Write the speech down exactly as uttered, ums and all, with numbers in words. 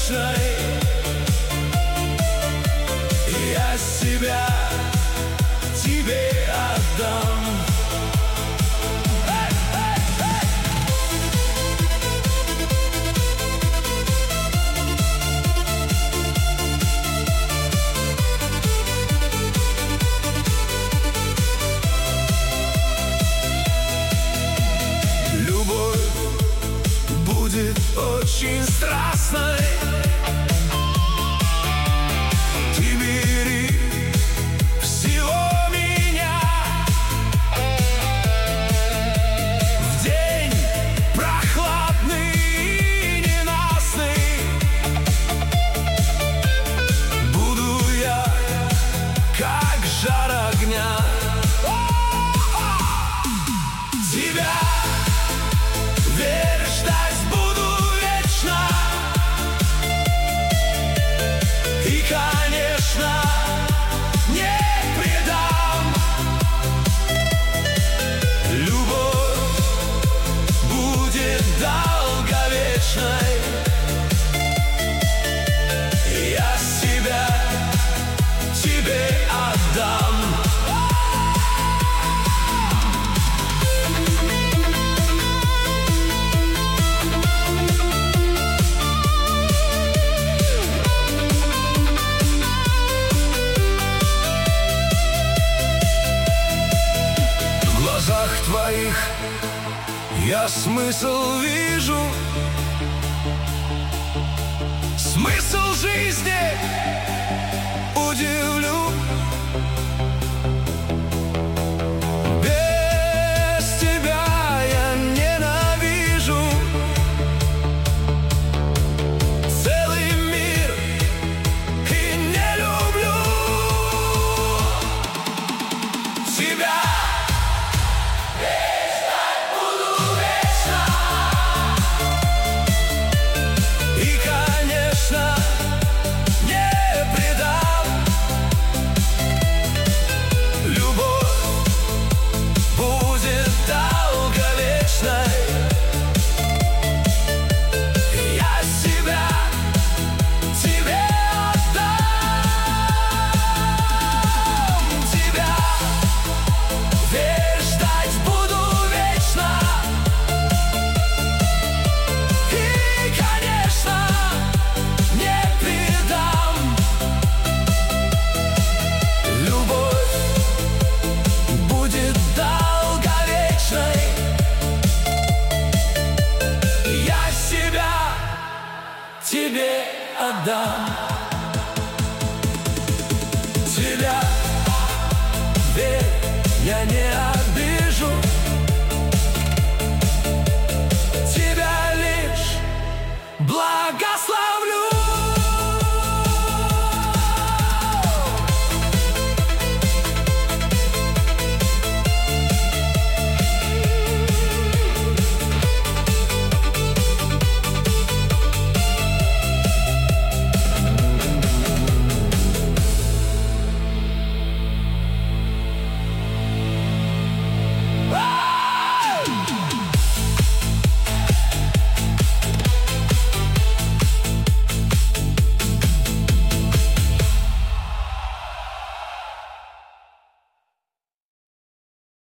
долговечной. Я себя тебе отдам. Будет очень страстной. Ты бери всего меня. В день прохладный и ненастный буду я, как жар огня. Тебя верь, ждать буду вечно. И, конечно, не предам. Любовь будет долговечной. Я себя тебе отдам. В твоих я смысл вижу, смысл жизни удивлю. Без тебя я ненавижу целый мир и не люблю тебя. Тебе отдам. Тебя, верь, я не